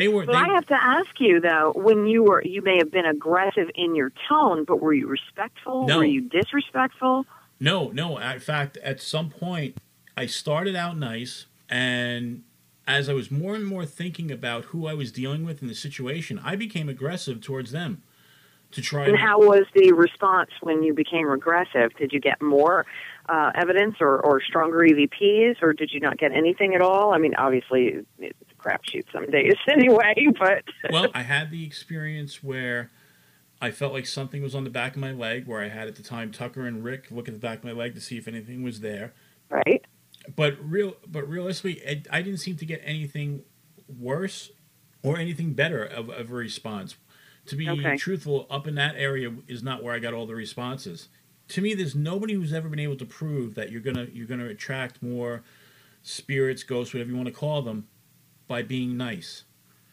I have to ask you though, when you may have been aggressive in your tone, but were you respectful? No. Were you disrespectful? No. In fact, at some point, I started out nice, and as I was more and more thinking about who I was dealing with in the situation, I became aggressive towards them to try. And how was the response when you became aggressive? Did you get more evidence or stronger EVPs, or did you not get anything at all? I mean, obviously, it's a crapshoot some days anyway, but... Well, I had the experience where I felt like something was on the back of my leg, where I had at the time Tucker and Rick look at the back of my leg to see if anything was there. Right. But realistically, I didn't seem to get anything worse or anything better of a response. To be truthful, up in that area is not where I got all the responses. To me, there's nobody who's ever been able to prove that you're gonna attract more spirits, ghosts, whatever you want to call them, by being nice.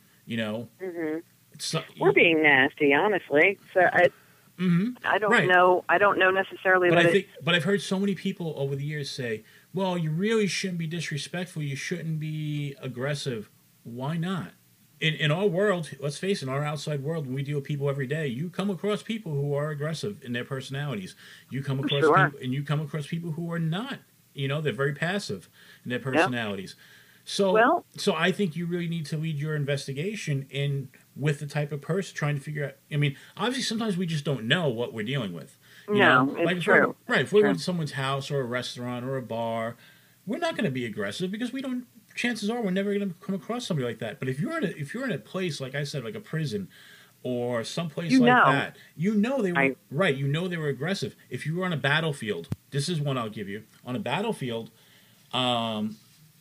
We're being nasty, honestly. So I don't know. I don't know necessarily. But I've heard so many people over the years say, "Well, you really shouldn't be disrespectful. You shouldn't be aggressive." Why not? In our world, let's face it, in our outside world, when we deal with people every day, you come across people who are aggressive in their personalities. You come across people, and you come across people who are not. They're very passive in their personalities. Yep. So I think you really need to lead your investigation in with the type of person trying to figure out. I mean, obviously, sometimes we just don't know what we're dealing with. It's true. If we're in someone's house or a restaurant or a bar, we're not going to be aggressive because we don't. Chances are we're never going to come across somebody like that. But if you're in a place like I said, like a prison or someplace that, they were right. You know they were aggressive. If you were on a battlefield, this is one I'll give you. On a battlefield, I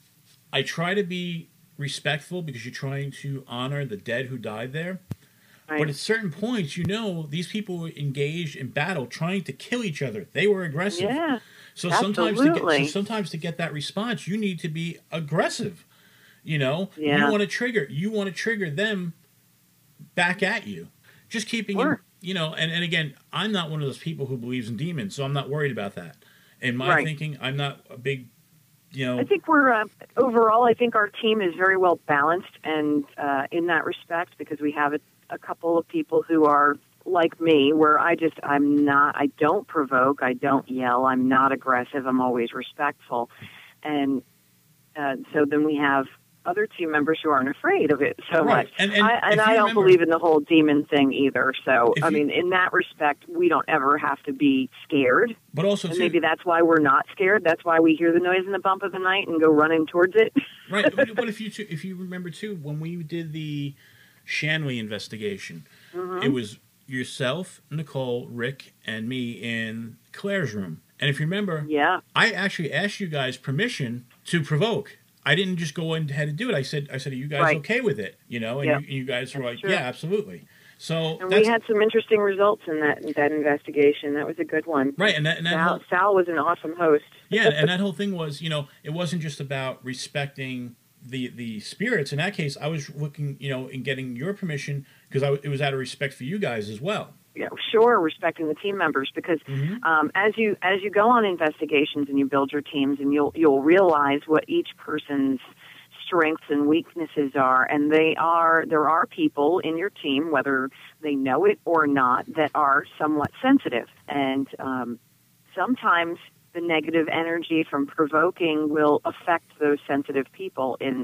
try to be respectful because you're trying to honor the dead who died there. Right. But at certain points, these people were engaged in battle trying to kill each other. They were aggressive. Yeah. So sometimes to get that response, you need to be aggressive. You want to trigger them back at you. Just keeping them, and again, I'm not one of those people who believes in demons, so I'm not worried about that. In my thinking, I'm not a big I think we're overall. I think our team is very well balanced, and in that respect, because we have a couple of people who are like me, where I don't provoke, I don't yell, I'm not aggressive, I'm always respectful, and so then we have other team members who aren't afraid of it so much. And I don't believe in the whole demon thing either. So, in that respect, we don't ever have to be scared. But also, maybe that's why we're not scared. That's why we hear the noise in the bump of the night and go running towards it. Right. But if you remember, too, when we did the Shanley investigation, it was yourself, Nicole, Rick, and me in Claire's room. And if you remember, I actually asked you guys permission to provoke. I didn't just go ahead and do it. I said, are you guys okay with it? And you guys were like, yeah, absolutely. So we had some interesting results in that investigation. That was a good one. Right, and Sal was an awesome host. Yeah, and that whole thing was, it wasn't just about respecting the spirits. In that case, I was looking, and getting your permission because it was out of respect for you guys as well. Yeah, sure, respecting the team members, because as you go on investigations and you build your teams, and you'll realize what each person's strengths and weaknesses are, and there are people in your team, whether they know it or not, that are somewhat sensitive, and sometimes the negative energy from provoking will affect those sensitive people in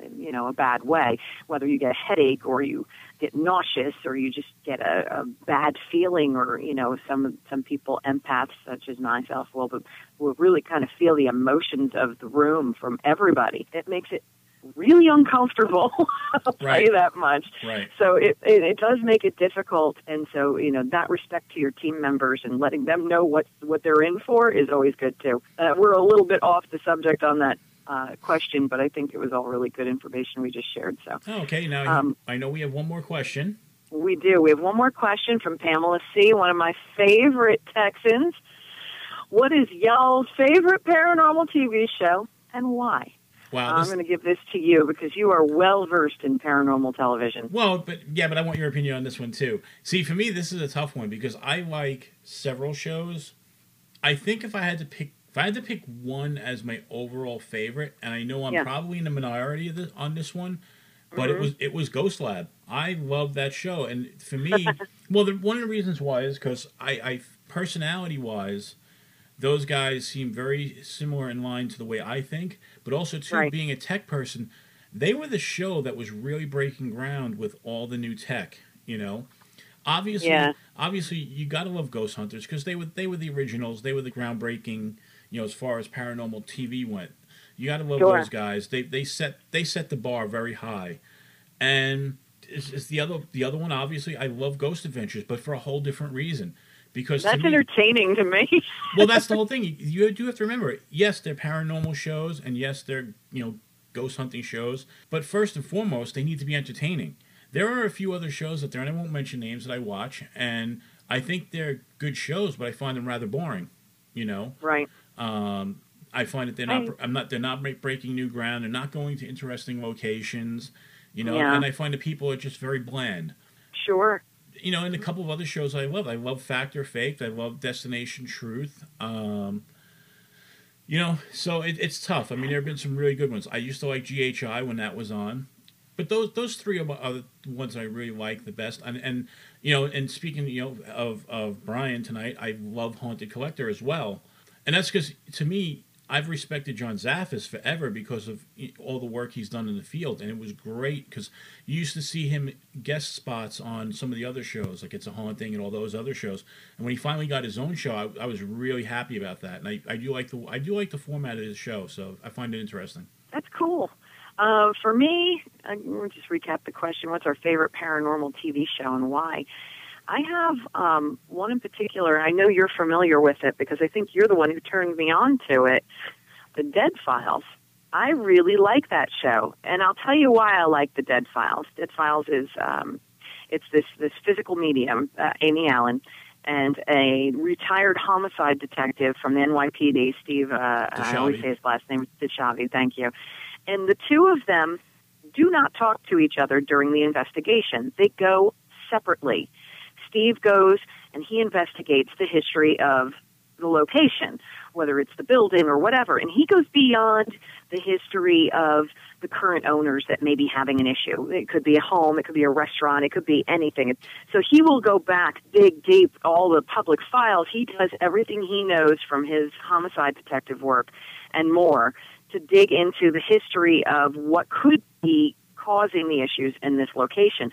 a bad way, whether you get a headache or you get nauseous or you just get a bad feeling, or some people, empaths such as myself, will really kind of feel the emotions of the room from everybody. It makes it really uncomfortable. I'll tell you that much. Right. So it does make it difficult, and so that respect to your team members and letting them know what they're in for is always good too. We're a little bit off the subject on that question, but I think it was all really good information we just shared. So okay, now I know we have one more question. We do. We have one more question from Pamela C., one of my favorite Texans. What is y'all's favorite paranormal TV show and why? Wow, I'm going to give this to you because you are well-versed in paranormal television. Well, but I want your opinion on this one, too. See, for me, this is a tough one because I like several shows. I think if I had to pick one as my overall favorite, and I know I'm probably in the minority on this one, but it was Ghost Lab. I love that show, and for me, one of the reasons why is because I personality-wise, those guys seem very similar in line to the way I think, but also, too, being a tech person, they were the show that was really breaking ground with all the new tech, Obviously, you got to love Ghost Hunters because they were the originals. They were the groundbreaking, as far as paranormal TV went. You got to love those guys. They set the bar very high. And it's the other one, obviously, I love Ghost Adventures, but for a whole different reason. Because that's entertaining to me. Well, that's the whole thing. You do have to remember, yes, they're paranormal shows, and yes, they're ghost hunting shows. But first and foremost, they need to be entertaining. There are a few other shows out there, and I won't mention names, that I watch, and I think they're good shows, but I find them rather boring. Right. I find that they're not breaking new ground. They're not going to interesting locations. And I find that people are just very bland. Sure. And a couple of other shows I love. I love Fact or Faked. I love Destination Truth. So it's tough. I mean, there have been some really good ones. I used to like GHI when that was on. But those three are the ones I really like the best. And speaking, of Brian tonight, I love Haunted Collector as well. And that's because, to me, I've respected John Zaffis forever because of all the work he's done in the field, and it was great because you used to see him guest spots on some of the other shows, like It's a Haunting and all those other shows. And when he finally got his own show, I was really happy about that. And I do like the format of his show, so I find it interesting. That's cool. For me, we'll just recap the question. What's our favorite paranormal TV show and why? I have one in particular. I know you're familiar with it because I think you're the one who turned me on to it, The Dead Files. I really like that show, and I'll tell you why I like The Dead Files. Dead Files is it's this physical medium, Amy Allen, and a retired homicide detective from the NYPD, Steve, I always say his last name, DeShavi, thank you. And the two of them do not talk to each other during the investigation. They go separately. Steve goes and he investigates the history of the location, whether it's the building or whatever, and he goes beyond the history of the current owners that may be having an issue. It could be a home, it could be a restaurant, it could be anything. So he will go back, dig deep, all the public files. He does everything he knows from his homicide detective work and more to dig into the history of what could be causing the issues in this location.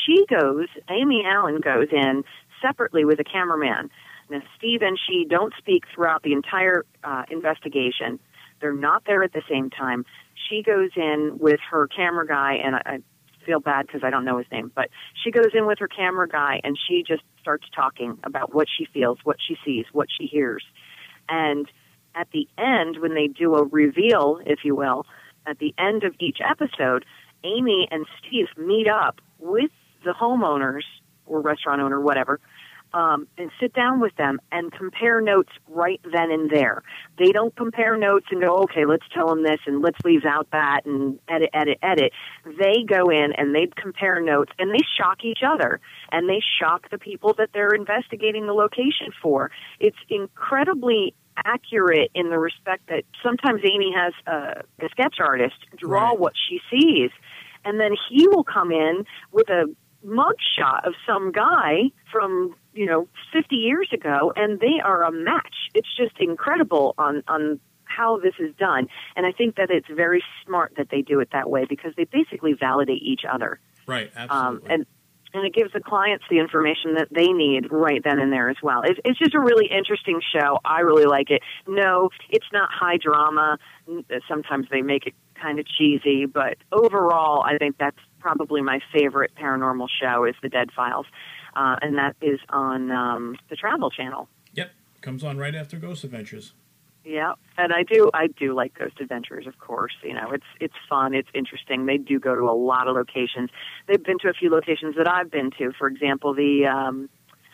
Amy Allen goes in separately with a cameraman. Now, Steve and she don't speak throughout the entire investigation. They're not there at the same time. She goes in with her camera guy, and I feel bad because I don't know his name, but she goes in with her camera guy, and she just starts talking about what she feels, what she sees, what she hears. And at the end, when they do a reveal, if you will, at the end of each episode, Amy and Steve meet up with the homeowners or restaurant owner, whatever, and sit down with them and compare notes right then and there. They don't compare notes and go, okay, let's tell them this and let's leave out that and edit. They go in and they compare notes and they shock each other and they shock the people that they're investigating the location for. It's incredibly accurate in the respect that sometimes Amy has a sketch artist draw what she sees, and then he will come in with a mugshot of some guy from 50 years ago, and they are a match. It's just incredible on how this is done, and I think that it's very smart that they do it that way because they basically validate each other. Right, absolutely. And it gives the clients the information that they need right then and there as well. It's just a really interesting show. I really like it. No, it's not high drama. Sometimes they make it kind of cheesy, but overall, I think that's probably my favorite paranormal show is The Dead Files, and that is on the Travel Channel. Yep, comes on right after Ghost Adventures. Yeah, and I do like Ghost Adventures, of course. It's fun, it's interesting. They do go to a lot of locations. They've been to a few locations that I've been to. For example, the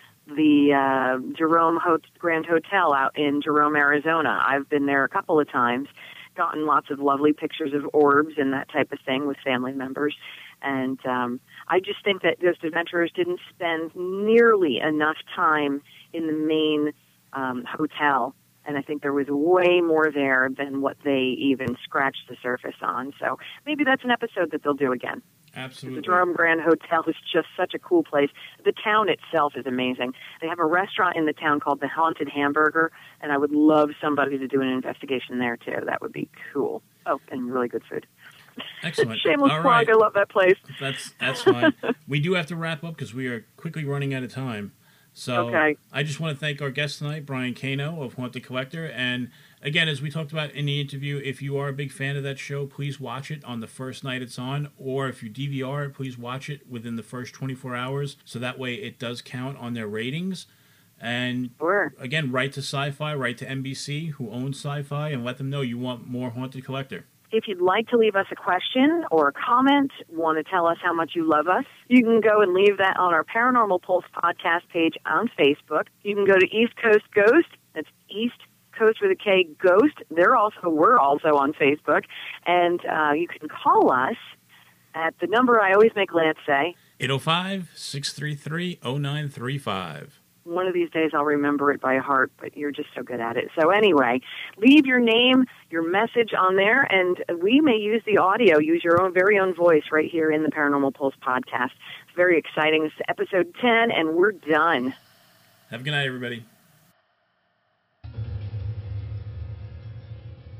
Jerome Grand Hotel out in Jerome, Arizona. I've been there a couple of times, gotten lots of lovely pictures of orbs and that type of thing with family members. And I just think that Ghost Adventurers didn't spend nearly enough time in the main hotel. And I think there was way more there than what they even scratched the surface on. So maybe that's an episode that they'll do again. Absolutely. The Jerome Grand Hotel is just such a cool place. The town itself is amazing. They have a restaurant in the town called the Haunted Hamburger, and I would love somebody to do an investigation there, too. That would be cool. Oh, and really good food. Excellent. Shameless All plug. right. I love that place. That's fine. We do have to wrap up because we are quickly running out of time. So okay. I just want to thank our guest tonight, Brian Cano of Haunted Collector. And again, as we talked about in the interview, if you are a big fan of that show, please watch it on the first night it's on. Or if you DVR it, please watch it within the first 24 hours. So that way it does count on their ratings. And again, write to Sci-Fi, write to NBC, who owns Sci-Fi, and let them know you want more Haunted Collector. If you'd like to leave us a question or a comment, want to tell us how much you love us, you can go and leave that on our Paranormal Pulse podcast page on Facebook. You can go to East Coast Ghost. That's East Coast with a K, Ghost. We're also on Facebook. And you can call us at the number I always make Lance say. 805-633-0935. One of these days I'll remember it by heart, but you're just so good at it. So anyway, leave your name, your message on there, and we may use the audio, use your own very own voice right here in the Paranormal Pulse podcast. It's very exciting. This is episode 10, and we're done. Have a good night, everybody.